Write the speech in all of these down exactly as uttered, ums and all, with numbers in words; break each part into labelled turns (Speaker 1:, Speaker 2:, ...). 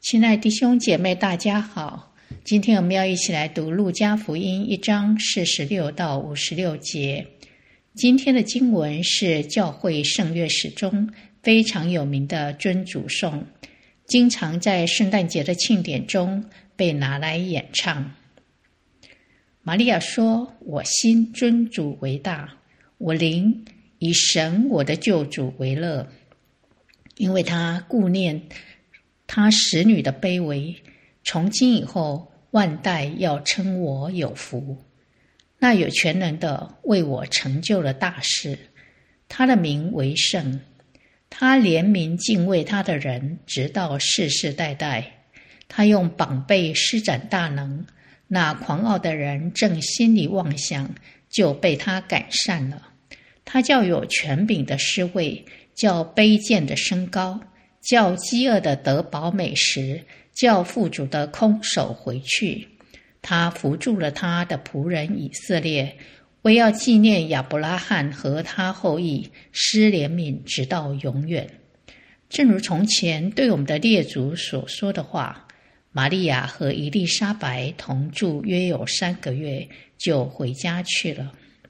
Speaker 1: 亲爱的弟兄姐妹，大家好。今天我们要一起来读路加福音一章四十六到五十六节。今天的经文是教会圣乐史中非常有名的尊主颂，经常在圣诞节的庆典中被拿来演唱。玛利亚说：我心尊主为大，我灵以神我的救主为乐，因为他顾念他使女的卑微，从今以后万代要称我有福。那有全能的为我成就了大事，他的名为圣，他怜悯敬畏他的人，直到世世代代。他用膀臂施展大能，那狂傲的人正心里妄想，就被他赶散了。他叫有权柄的施位，叫卑贱的升高，叫饥饿的得饱美食，叫富足的空手回去。他扶助了他的仆人以色列，为要纪念亚伯拉罕和他后裔，施怜悯直到永远。正如从前对我们的列祖所说的话，玛利亚和以利沙白同住约有三个月，就回家去了。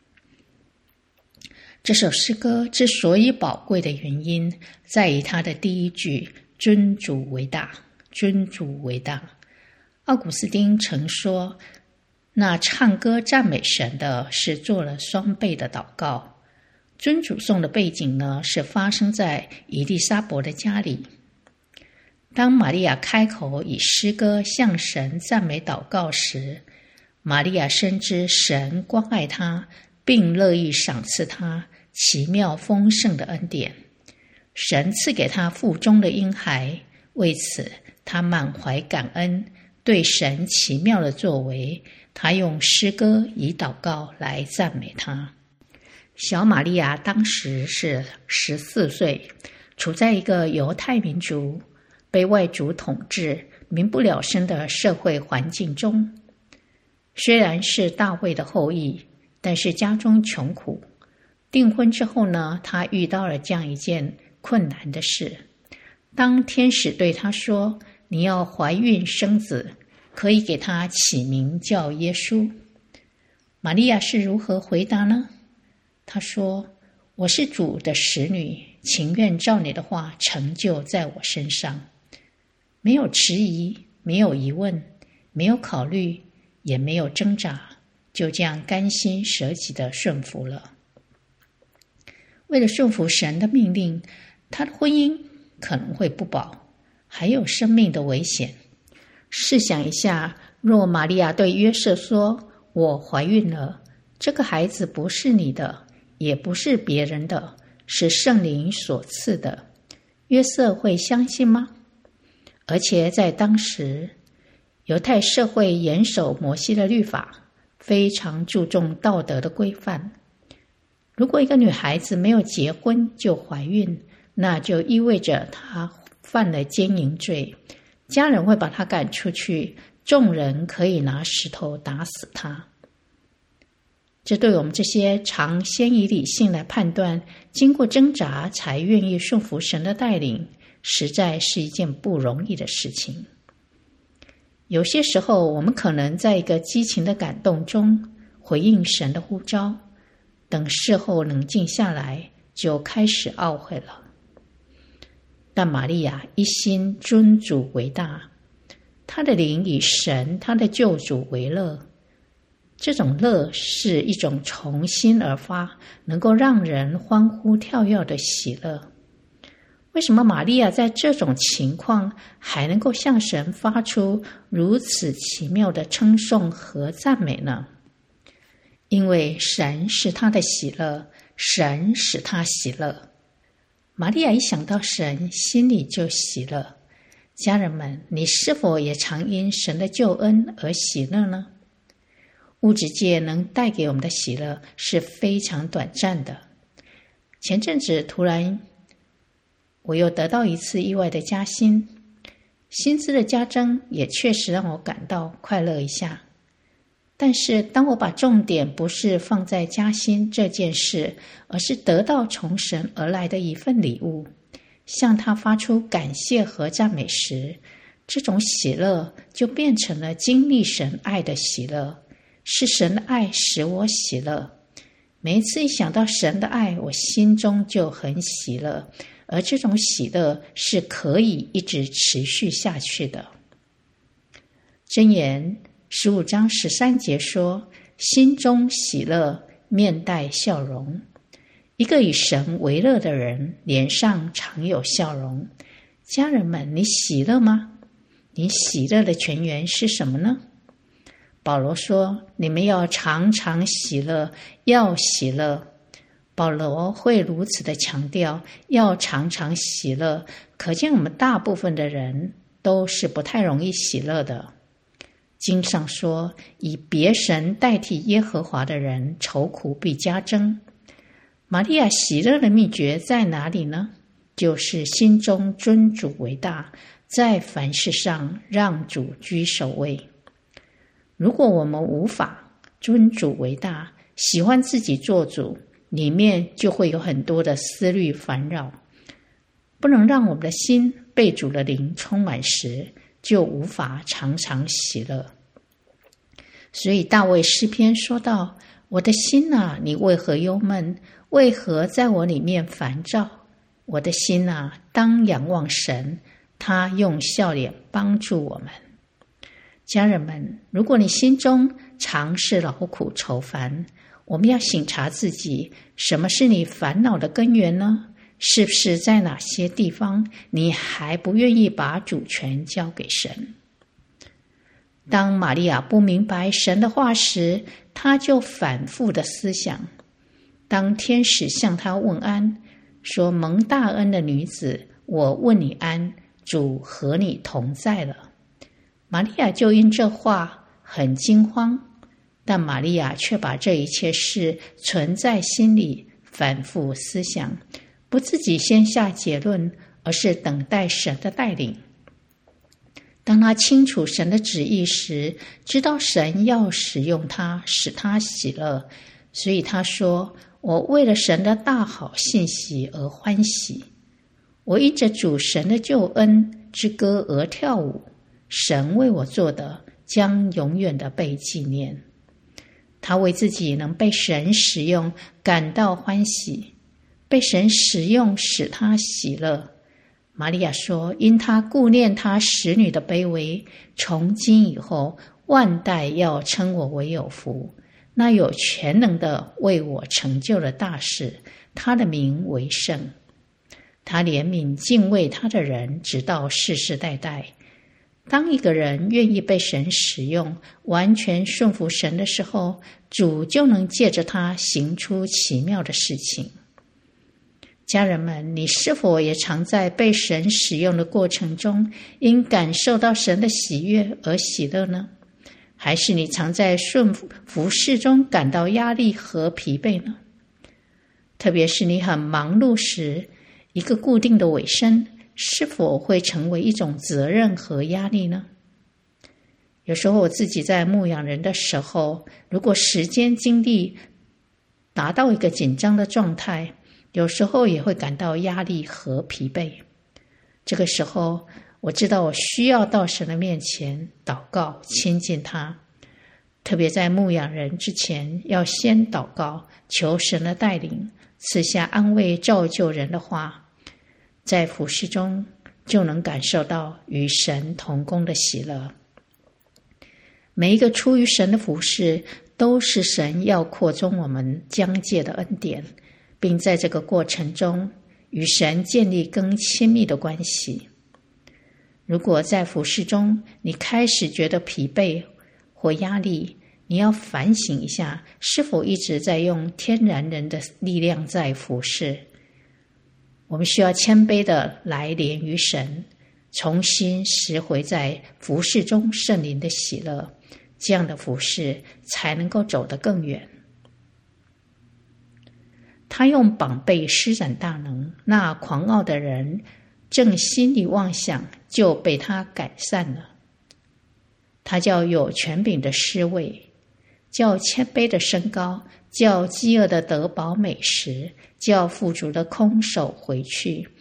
Speaker 1: 这首诗歌之所以宝贵的原因，在于它的第一句尊主为大，尊主为大。奥古斯丁曾说，那唱歌赞美神的是做了双倍的祷告。尊主颂的背景呢，是发生在以利沙伯的家里。当玛利亚开口以诗歌向神赞美祷告时，玛利亚深知神关爱她，并乐意赏赐她奇妙丰盛的恩典。神赐给她腹中的婴孩，为此她满怀感恩，对神奇妙的作为，她用诗歌以祷告来赞美他。小玛利亚当时是十四岁，处在一个犹太民族被外族统治、民不聊生的社会环境中。虽然是大卫的后裔，但是家中穷苦。订婚之后呢，他遇到了这样一件困难的事。当天使对他说，你要怀孕生子，可以给他起名叫耶稣。玛利亚是如何回答呢？她说，我是主的使女，情愿照你的话成就在我身上。没有迟疑，没有疑问，没有考虑，也没有挣扎，就这样甘心舍己的顺服了。为了顺服神的命令，他的婚姻可能会不保，还有生命的危险。试想一下，若玛利亚对约瑟说，我怀孕了，这个孩子不是你的，也不是别人的，是圣灵所赐的，约瑟会相信吗？而且在当时，犹太社会严守摩西的律法，非常注重道德的规范。如果一个女孩子没有结婚就怀孕，那就意味着她犯了奸淫罪，家人会把她赶出去，众人可以拿石头打死她。这对我们这些常先以理性来判断，经过挣扎才愿意顺服神的带领，实在是一件不容易的事情。有些时候，我们可能在一个激情的感动中回应神的呼召，等事后冷静下来，就开始懊悔了。但玛利亚一心尊主为大，她的灵以神她的救主为乐。这种乐是一种从心而发，能够让人欢呼跳跃的喜乐。为什么玛利亚在这种情况还能够向神发出如此奇妙的称颂和赞美呢？因为神是她的喜乐，神使她喜乐。玛利亚一想到神，心里就喜乐。家人们，你是否也常因神的救恩而喜乐呢？物质界能带给我们的喜乐是非常短暂的。前阵子突然我又得到一次意外的加薪，薪资的加增也确实让我感到快乐一下。但是当我把重点不是放在加薪这件事，而是得到从神而来的一份礼物，向他发出感谢和赞美时， 这种喜乐就变成了经历神爱的喜乐，是神的爱使我喜乐。每一次一想到神的爱，我心中就很喜乐，而这种喜乐是可以一直持续下去的。箴言十五章十三节说，心中喜乐，面带笑容。一个以神为乐的人，脸上常有笑容。家人们，你喜乐吗？你喜乐的泉源是什么呢？保罗说，你们要常常喜乐，要喜乐。保罗会如此的强调要常常喜乐，可见我们大部分的人都是不太容易喜乐的。经上说，以别神代替耶和华的人，愁苦必加增。玛利亚喜乐的秘诀在哪里呢？就是心中尊主为大，在凡事上让主居首位。如果我们无法尊主为大，喜欢自己做主，里面就会有很多的思虑烦扰。不能让我们的心被主的灵充满时，就无法常常喜乐。所以大卫诗篇说道，我的心啊，你为何忧闷？为何在我里面烦躁？我的心啊，当仰望神，他用笑脸帮助我们。家人们，如果你心中常是劳苦愁烦，我们要省察自己，什么是你烦恼的根源呢？是不是在哪些地方你还不愿意把主权交给神？当玛利亚不明白神的话时，她就反复的思想。当天使向她问安，说，蒙大恩的女子，我问你安，主和你同在了。玛利亚就因这话很惊慌，但玛利亚却把这一切事存在心里，反复思想，不自己先下结论，而是等待神的带领。当他清楚神的旨意时，知道神要使用他，使他喜乐，所以他说，我为了神的大好信息而欢喜，我因着主神的救恩之歌而跳舞，神为我做的将永远的被纪念。他为自己能被神使用感到欢喜，被神使用使他喜乐。玛利亚说，因他顾念他使女的卑微，从今以后万代要称我为有福。那有全能的为我成就了大事，他的名为圣。他怜悯敬畏他的人，直到世世代代。当一个人愿意被神使用，完全顺服神的时候，主就能借着他行出奇妙的事情。家人们，你是否也常在被神使用的过程中，因感受到神的喜悦而喜乐呢？还是你常在顺服侍中感到压力和疲惫呢？特别是你很忙碌时，一个固定的尾声是否会成为一种责任和压力呢？有时候我自己在牧养人的时候，如果时间精力达到一个紧张的状态，有时候也会感到压力和疲惫。这个时候，我知道我需要到神的面前祷告，亲近他。特别在牧养人之前，要先祷告，求神的带领，赐下安慰造就人的话，在服事中就能感受到与神同工的喜乐。每一个出于神的服事，都是神要扩充我们疆界的恩典，并在这个过程中与神建立更亲密的关系。如果在服事中你开始觉得疲惫或压力，你要反省一下，是否一直在用天然人的力量在服事。我们需要谦卑的来连于神，重新拾回在服事中圣灵的喜乐，这样的服事才能够走得更远。他用膀臂施展大能，那狂傲的人正心里妄想，就被他改善了。他叫有权柄的施位，叫谦卑的升高，叫饥饿的得饱美食，叫富足的空手回去。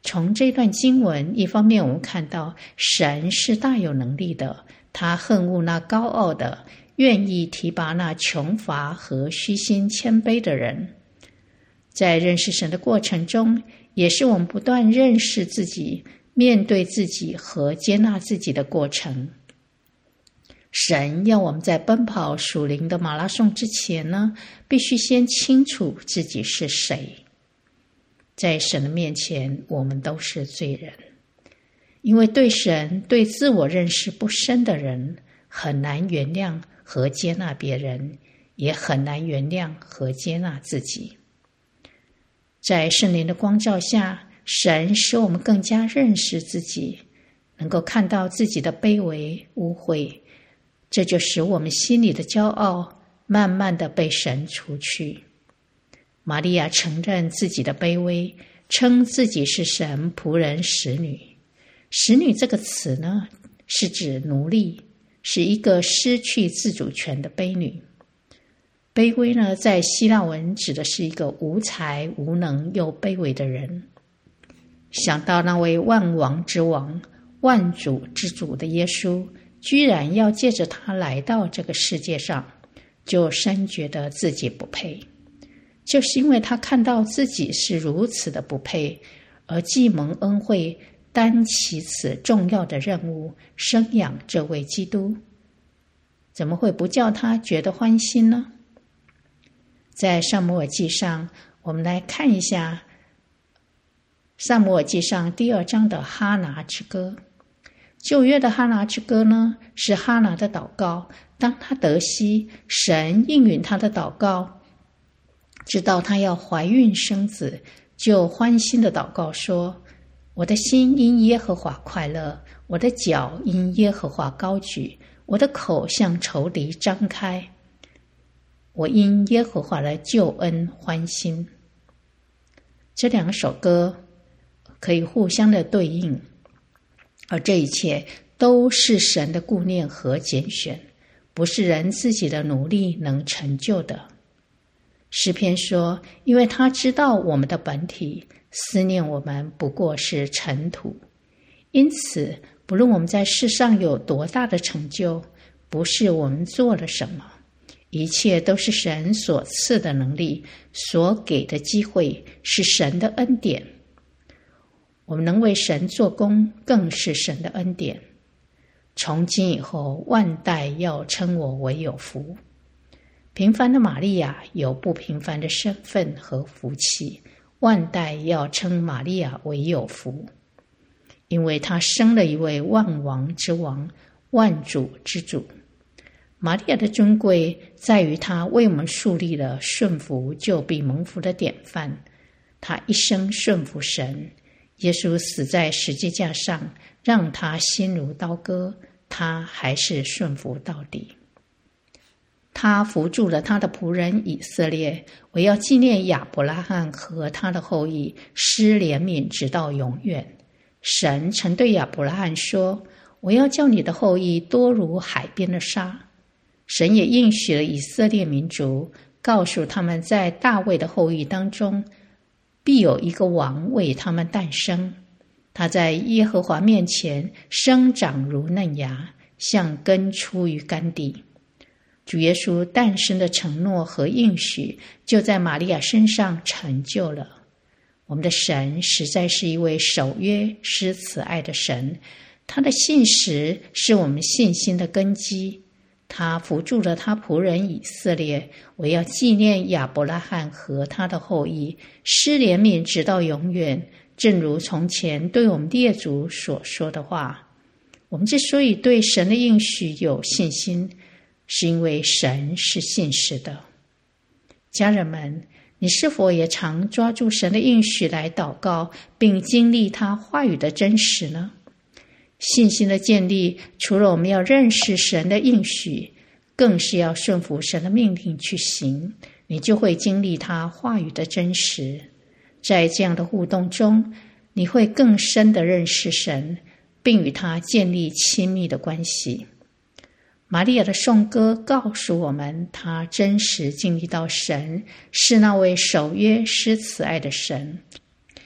Speaker 1: 从这段经文，一方面我们看到神是大有能力的，他恨恶那高傲的，愿意提拔那穷乏和虚心谦卑的人。在认识神的过程中，也是我们不断认识自己、面对自己和接纳自己的过程。神要我们在奔跑属灵的马拉松之前呢，必须先清楚自己是谁。在神的面前，我们都是罪人，因为对神、对自我认识不深的人，很难原谅和接纳别人，也很难原谅和接纳自己。在圣灵的光照下，神使我们更加认识自己，能够看到自己的卑微、污秽，这就使我们心里的骄傲慢慢的被神除去。玛利亚承认自己的卑微，称自己是神仆人使女。使女这个词呢，是指奴隶，是一个失去自主权的卑女。卑微呢，在希腊文指的是一个无才无能又卑微的人。想到那位万王之王、万主之主的耶稣，居然要借着他来到这个世界上，就深觉得自己不配。就是因为他看到自己是如此的不配，而既蒙恩惠，担起此重要的任务，生养这位基督，怎么会不叫他觉得欢心呢？在撒母耳记上，我们来看一下撒母耳记上第二章的哈拿之歌。旧约的哈拿之歌呢，是哈拿的祷告。当他得悉神应允他的祷告，知道他要怀孕生子，就欢欣的祷告说：我的心因耶和华快乐，我的脚因耶和华高举，我的口向仇敌张开，我因耶和华的救恩欢欣。这两首歌可以互相的对应，而这一切都是神的顾念和拣选，不是人自己的努力能成就的。诗篇说，因为他知道我们的本体，思念我们不过是尘土。因此，不论我们在世上有多大的成就，不是我们做了什么，一切都是神所赐的能力，所给的机会，是神的恩典。我们能为神做工，更是神的恩典。从今以后，万代要称我为有福。平凡的玛利亚有不平凡的身份和福气，万代要称玛利亚为有福，因为她生了一位万王之王，万主之主。玛利亚的尊贵在于她为我们树立了顺服就必蒙福的典范。她一生顺服神，耶稣死在十字架上，让她心如刀割，她还是顺服到底。他扶助了他的仆人以色列，我要纪念亚伯拉罕和他的后裔，施怜悯直到永远。神曾对亚伯拉罕说，我要叫你的后裔多如海边的沙。神也应许了以色列民族，告诉他们在大卫的后裔当中，必有一个王为他们诞生。他在耶和华面前生长如嫩芽，像根出于干地。主耶稣诞生的承诺和应许就在玛利亚身上成就了。我们的神实在是一位守约施慈爱的神，他的信实是我们信心的根基。他扶助了他仆人以色列，我要纪念亚伯拉罕和他的后裔，施怜悯直到永远，正如从前对我们列祖所说的话。我们之所以对神的应许有信心，是因为神是信实的。家人们，你是否也常抓住神的应许来祷告，并经历他话语的真实呢？信心的建立，除了我们要认识神的应许，更是要顺服神的命令去行，你就会经历他话语的真实。在这样的互动中，你会更深地认识神，并与他建立亲密的关系。玛利亚的颂歌告诉我们，她真实经历到神是那位守约施慈爱的神，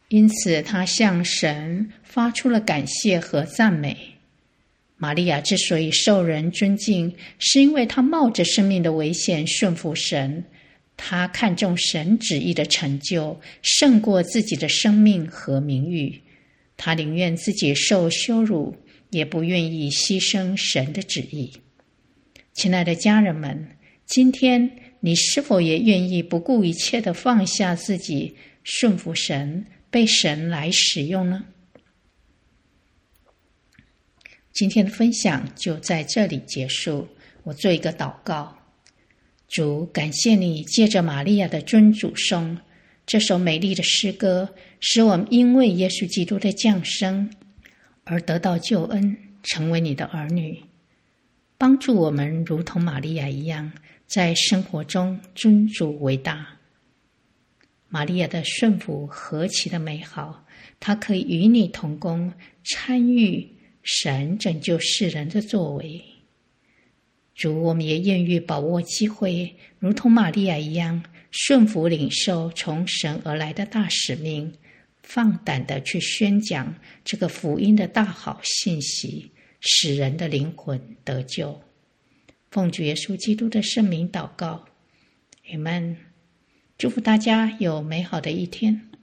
Speaker 1: 因此他向神发出了感谢和赞美。玛利亚之所以受人尊敬，是因为她冒着生命的危险顺服神，她看重神旨意的成就，胜过自己的生命和名誉。她宁愿自己受羞辱，也不愿意牺牲神的旨意。亲爱的家人们，今天你是否也愿意不顾一切地放下自己，顺服神，被神来使用呢？今天的分享就在这里结束。我做一个祷告。主，感谢你借着玛利亚的尊主颂这首美丽的诗歌，使我们因为耶稣基督的降生而得到救恩，成为你的儿女。帮助我们如同玛利亚一样，在生活中尊主为大。玛利亚的顺服何其的美好，她可以与你同工，参与神拯救世人的作为。主，我们也愿意把握机会，如同玛利亚一样，顺服领受从神而来的大使命，放胆地去宣讲这个福音的大好信息，使人的灵魂得救。奉主耶稣基督的圣名祷告，阿们。祝福大家有美好的一天。